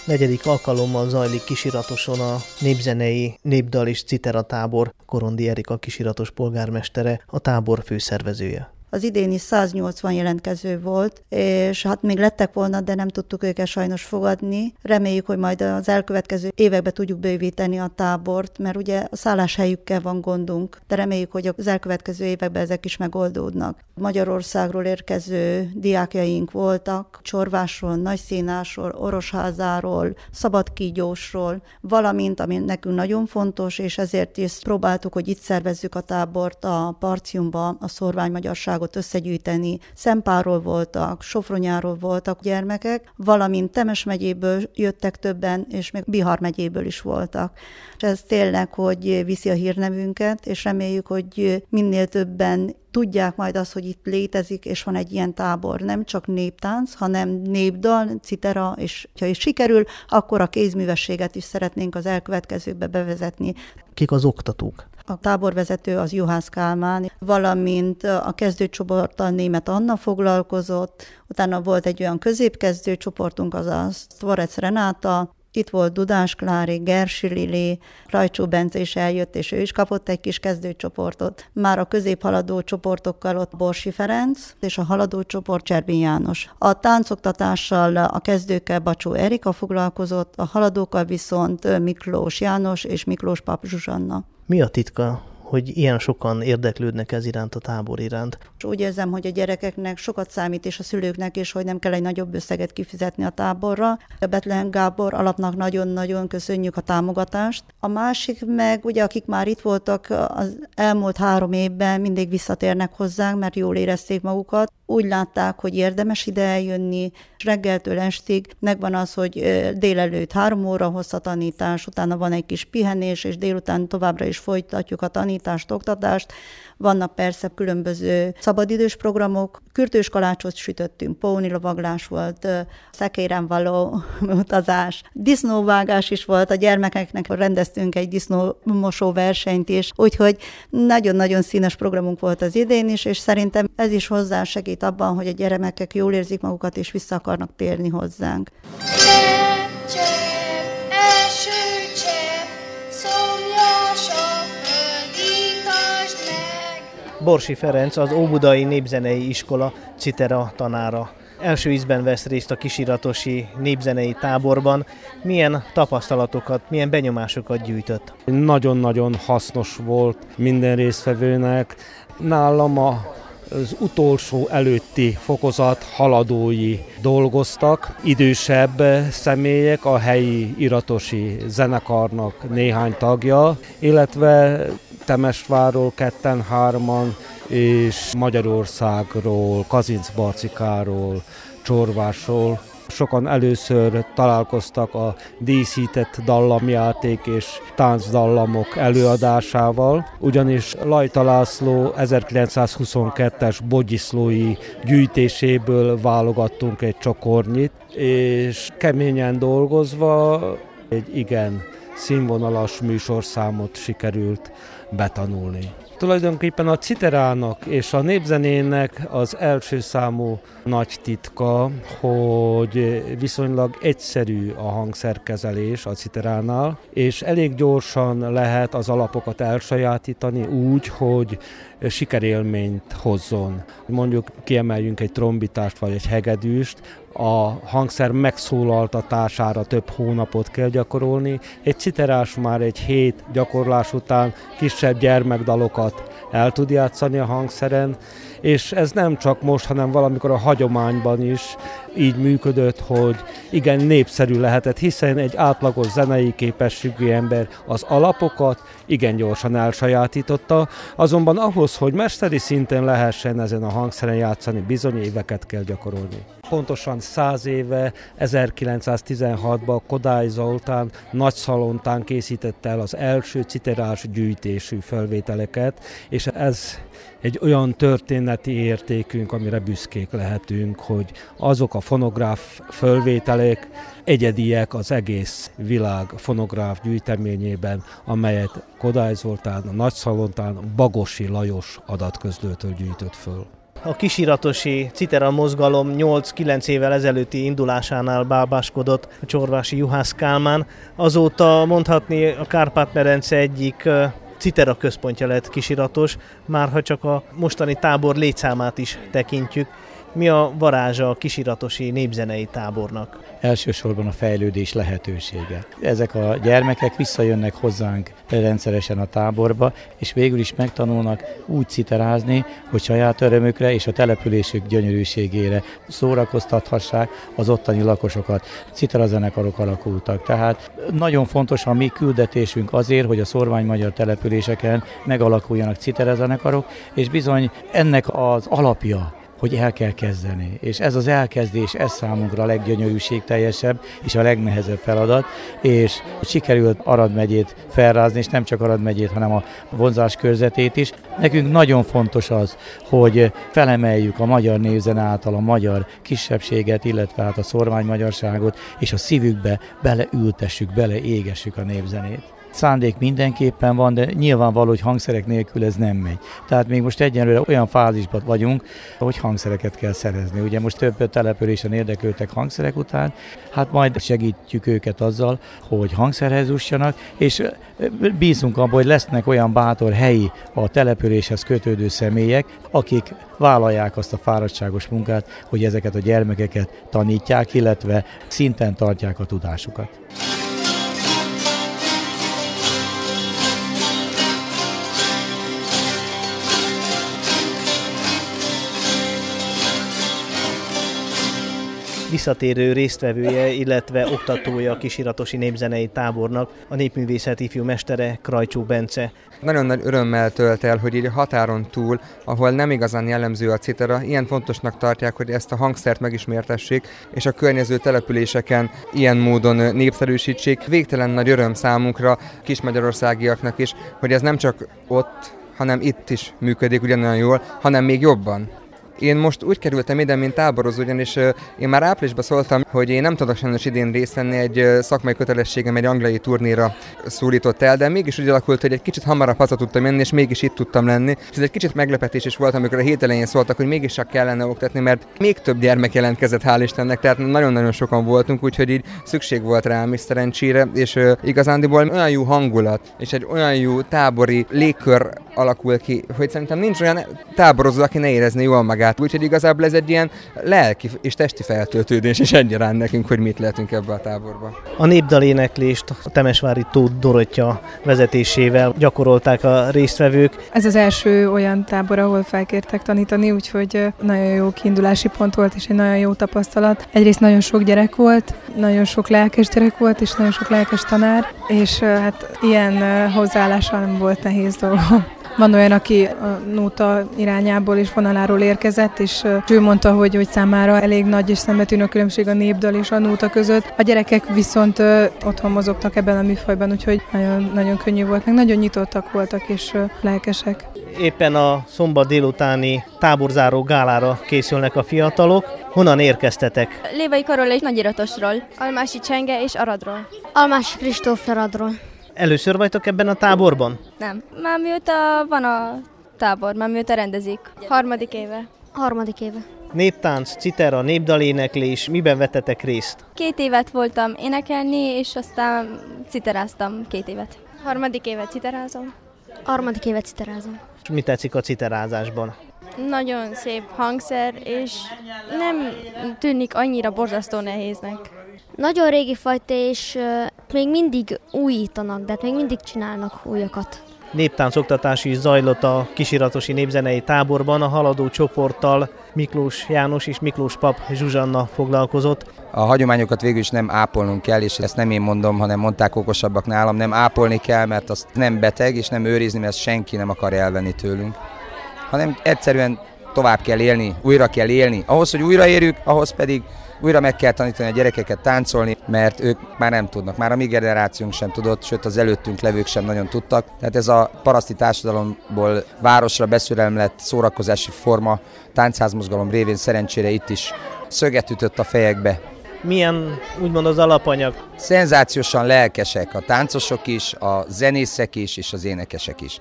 Negyedik alkalommal zajlik Kisiratoson a népzenei, népdal és citera tábor. Korondi Erika Kisiratos polgármestere, a tábor főszervezője. Az idén is 180 jelentkező volt, és hát még lettek volna, de nem tudtuk őket sajnos fogadni. Reméljük, hogy majd az elkövetkező években tudjuk bővíteni a tábort, mert ugye a szálláshelyükkel van gondunk, de reméljük, hogy az elkövetkező években ezek is megoldódnak. Magyarországról érkező diákjaink voltak, Csorvásról, Nagyszínásról, Orosházáról, Szabadkígyósról, valamint, ami nekünk nagyon fontos, és ezért is próbáltuk, hogy itt szervezzük a tábort a Partiumba, a szórványmagyarság összegyűjteni. Szempárról voltak, Sofronyáról voltak gyermekek, valamint Temes megyéből jöttek többen, és még Bihar megyéből is voltak. És ez tényleg, hogy viszi a hírnevünket, és reméljük, hogy minél többen tudják majd azt, hogy itt létezik, és van egy ilyen tábor. Nem csak néptánc, hanem népdal, citera, és ha is sikerül, akkor a kézművességet is szeretnénk az elkövetkezőkbe bevezetni. Kik az oktatók? A táborvezető az Juhász Kálmán, valamint a kezdőcsoporttal Német Anna foglalkozott, utána volt egy olyan középkezdő csoportunk, azaz Tvorec Renáta, itt volt Dudás Klári, Gersi Lili, Rajcsó Bence is eljött, és ő is kapott egy kis kezdőcsoportot. Már a középhaladó csoportokkal ott Borsi Ferenc, és a haladó csoport Cserbin János. A táncoktatással a kezdőkkel Bacsó Erika foglalkozott, a haladókkal viszont Miklós János és Miklós Pap Zsuzsanna. Mi a titka, hogy ilyen sokan érdeklődnek ez iránt, a tábor iránt? Úgy érzem, hogy a gyerekeknek sokat számít, és a szülőknek is, hogy nem kell egy nagyobb összeget kifizetni a táborra. A Bethlehem Gábor alapnak nagyon-nagyon köszönjük a támogatást. A másik meg, ugye akik már itt voltak az elmúlt 3 évben, mindig visszatérnek hozzánk, mert jól érezték magukat. Úgy látták, hogy érdemes ide eljönni, és reggeltől estig megvan az, hogy délelőtt 3 óra hossza tanítás, utána van egy kis pihenés, és délután továbbra is folytatjuk a tanítást, oktatást. Vannak persze különböző szabadidős programok, kürtős kalácsot sütöttünk, pónilovaglás volt, szekéren való utazás, disznóvágás is volt, a gyermekeknek rendeztünk egy disznómosó versenyt is, úgyhogy nagyon-nagyon színes programunk volt az idén is, és szerintem ez is hozzásegít abban, hogy a gyermekek jól érzik magukat, és vissza akarnak térni hozzánk. Borsi Ferenc, az Óbudai Népzenei Iskola citera tanára. Első ízben vesz részt a kisiratosi népzenei táborban. Milyen tapasztalatokat, milyen benyomásokat gyűjtött? Nagyon-nagyon hasznos volt minden résztvevőnek. Nálam az utolsó előtti fokozat haladói dolgoztak, idősebb személyek, a helyi iratosi zenekarnak néhány tagja, illetve Temesvárról 2-3-an, és Magyarországról, Kazincbarcikáról, Csorvásról. Sokan először találkoztak a díszített dallamjáték és táncdallamok előadásával, ugyanis Lajta László 1922-es bogyiszlói gyűjtéséből válogattunk egy csokornyit, és keményen dolgozva egy igen színvonalas műsorszámot sikerült betanulni. Tulajdonképpen a citerának és a népzenének az első számú nagy titka, hogy viszonylag egyszerű a hangszerkezelés a citeránál, és elég gyorsan lehet az alapokat elsajátítani úgy, hogy sikerélményt hozzon. Mondjuk kiemeljünk egy trombitást vagy egy hegedűst, a hangszer megszólaltatására több hónapot kell gyakorolni. Egy citerás már egy 7 gyakorlás után kisebb gyermekdalokat el tud játszani a hangszeren, és ez nem csak most, hanem valamikor a hagyományban is így működött, hogy igen népszerű lehetett, hiszen egy átlagos zenei képességű ember az alapokat igen gyorsan elsajátította, azonban ahhoz, hogy mesteri szinten lehessen ezen a hangszeren játszani, bizony éveket kell gyakorolni. Pontosan 100 éve, 1916-ban Kodály Zoltán Nagyszalontán készítette el az első citerás gyűjtésű felvételeket, és ez egy olyan történeti értékünk, amire büszkék lehetünk, hogy azok a fonográf fölvételek egyediek az egész világ fonográf gyűjteményében, amelyet Kodály Zoltán, Nagyszalontán, Bagosi Lajos adatközlőtől gyűjtött föl. A kisiratosi citera mozgalom 8-9 évvel ezelőtti indulásánál bábáskodott a csorvási Juhász Kálmán. Azóta mondhatni a Kárpát-medence egyik citera központja lett Kisiratos, már ha csak a mostani tábor létszámát is tekintjük. Mi a varázsa a kisiratosi népzenei tábornak? Elsősorban a fejlődés lehetősége. Ezek a gyermekek visszajönnek hozzánk rendszeresen a táborba, és végül is megtanulnak úgy citerázni, hogy saját örömükre és a településük gyönyörűségére szórakoztathassák az ottani lakosokat. Citerazenekarok alakultak, tehát nagyon fontos a mi küldetésünk azért, hogy a szorványmagyar településeken megalakuljanak citerazenekarok, és bizony ennek az alapja, hogy el kell kezdeni. És ez az elkezdés, ez számunkra a leggyönyörűségteljesebb és a legnehezebb feladat, és sikerült Arad megyét felrázni, és nem csak Arad megyét, hanem a vonzás körzetét is. Nekünk nagyon fontos az, hogy felemeljük a magyar névzene által a magyar kisebbséget, illetve hát a szorványmagyarságot, és a szívükbe beleültessük, beleégessük a népzenét. Szándék mindenképpen van, de nyilvánvaló, hogy hangszerek nélkül ez nem megy. Tehát még most egyenlőre olyan fázisban vagyunk, hogy hangszereket kell szerezni. Ugye most több településen érdeklődtek hangszerek után, hát majd segítjük őket azzal, hogy hangszerhez jussanak, és bízunk abban, hogy lesznek olyan bátor helyi a településhez kötődő személyek, akik vállalják azt a fáradtságos munkát, hogy ezeket a gyermekeket tanítják, illetve szinten tartják a tudásukat. Visszatérő résztvevője, illetve oktatója a kisiratosi népzenei tábornak, a népművészet ifjú mestere, Krajcsó Bence. Nagyon nagy örömmel tölt el, hogy így a határon túl, ahol nem igazán jellemző a citera, ilyen fontosnak tartják, hogy ezt a hangszert megismertessék, és a környező településeken ilyen módon népszerűsítsék. Végtelen nagy öröm számunkra, kismagyarországiaknak is, hogy ez nem csak ott, hanem itt is működik ugyanolyan jól, hanem még jobban. Én most úgy kerültem ide, mint táborozó, ugyanis én már áprilisban szóltam, hogy én nem tudok sajnos idén részt venni, egy szakmai kötelességem egy angliai turnéra szólított el, de mégis úgy alakult, hogy egy kicsit hamarabb haza tudtam menni, és mégis itt tudtam lenni. És ez egy kicsit meglepetés is volt, amikor a hét elején szóltak, hogy mégis csak kellene oktatni, mert még több gyermek jelentkezett, hál' Istennek, tehát nagyon-nagyon sokan voltunk, úgyhogy így szükség volt rám is szerencsére, és igazándiból olyan jó hangulat, és egy olyan jó tábori légkör alakul ki, hogy szerintem nincs olyan táborozó, aki ne érezni jól magát. Úgyhogy igazából ez egy ilyen lelki és testi feltöltődés is egyaránt nekünk, hogy mit lehetünk ebbe a táborba. A népdaléneklést a temesvári Tóth Dorottya vezetésével gyakorolták a résztvevők. Ez az első olyan tábor, ahol felkértek tanítani, úgyhogy nagyon jó kiindulási pont volt, és egy nagyon jó tapasztalat. Egyrészt nagyon sok gyerek volt, nagyon sok lelkes gyerek volt, és nagyon sok lelkes tanár, és hát ilyen hozzáállással nem volt nehéz dolgom. Van olyan, aki a nóta irányából és vonaláról érkezett, és ő mondta, hogy számára elég nagy és szembetűnő különbség a népdal és a nóta között. A gyerekek viszont otthon mozogtak ebben a műfajban, úgyhogy nagyon, nagyon könnyű volt, meg nagyon nyitottak voltak és lelkesek. Éppen a szombat délutáni táborzáró gálára készülnek a fiatalok. Honnan érkeztetek? Lévai Karola és Nagyiratosról, Almási Csenge és Aradról. Almási Kristóf Aradról. Először vagytok ebben a táborban? Nem. Már mióta van a tábor, már mióta rendezik. Harmadik éve. Néptánc, citera, népdaléneklés, miben vettetek részt? 2 évet voltam énekelni, és aztán citeráztam 2 évet. Harmadik évet citerázom. És mi tetszik a citerázásban? Nagyon szép hangszer, és nem tűnik annyira borzasztó nehéznek. Nagyon régi fajta, és még mindig újítanak, de még mindig csinálnak újakat. Néptáncoktatás is zajlott a kisiratosi népzenei táborban, a haladó csoporttal Miklós János és Miklós pap Zsuzsanna foglalkozott. A hagyományokat végül is nem ápolnunk kell, és ezt nem én mondom, hanem mondták okosabbak nálam, nem ápolni kell, mert az nem beteg, és nem őrizni, mert senki nem akar elvenni tőlünk, hanem egyszerűen tovább kell élni, újra kell élni. Ahhoz, hogy újraérjük, ahhoz pedig újra meg kell tanítani a gyerekeket táncolni, mert ők már nem tudnak. Már a mi generációnk sem tudott, sőt az előttünk levők sem nagyon tudtak. Tehát ez a paraszti társadalomból városra beszürelmlett szórakozási forma, táncházmozgalom révén szerencsére itt is szöget ütött a fejekbe. Milyen úgymond az alapanyag? Szenzációsan lelkesek a táncosok is, a zenészek is, és az énekesek is.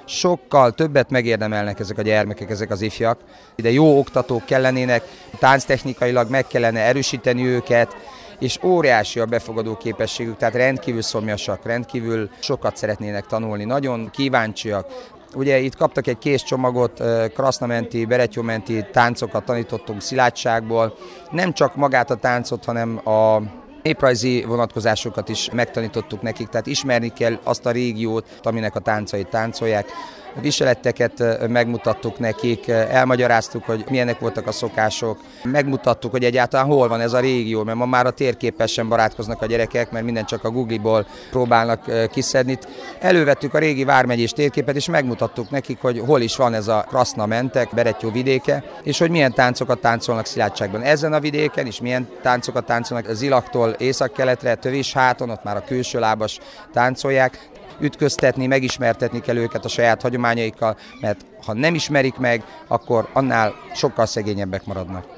sokkal többet megérdemelnek ezek a gyermekek, ezek az ifjak. Ide jó oktatók kellenének, tánctechnikailag meg kellene erősíteni őket, és óriási a befogadó képességük, tehát rendkívül szomjasak, rendkívül sokat szeretnének tanulni, nagyon kíváncsiak. Ugye itt kaptak egy készcsomagot, krasznamenti, beretyómenti táncokat tanítottunk szilágyságból. Nem csak magát a táncot, hanem a néprajzi vonatkozásokat is megtanítottuk nekik, tehát ismerni kell azt a régiót, aminek a táncait táncolják. A viseleteket megmutattuk nekik, elmagyaráztuk, hogy milyenek voltak a szokások, megmutattuk, hogy egyáltalán hol van ez a régió, mert ma már a térképpel sem barátkoznak a gyerekek, mert minden csak a Google-ból próbálnak kiszedni. Elővettük a régi vármegyés térképet, és megmutattuk nekik, hogy hol is van ez a Kraszna-mentek, Berettyó vidéke, és hogy milyen táncokat táncolnak Szilágyságban ezen a vidéken, és milyen táncokat táncolnak Zilaktól északkeletre, Tövésháton, ott már a külső lábas táncolják. Ütköztetni, megismertetni kell őket a saját hagyományaikkal, mert ha nem ismerik meg, akkor annál sokkal szegényebbek maradnak.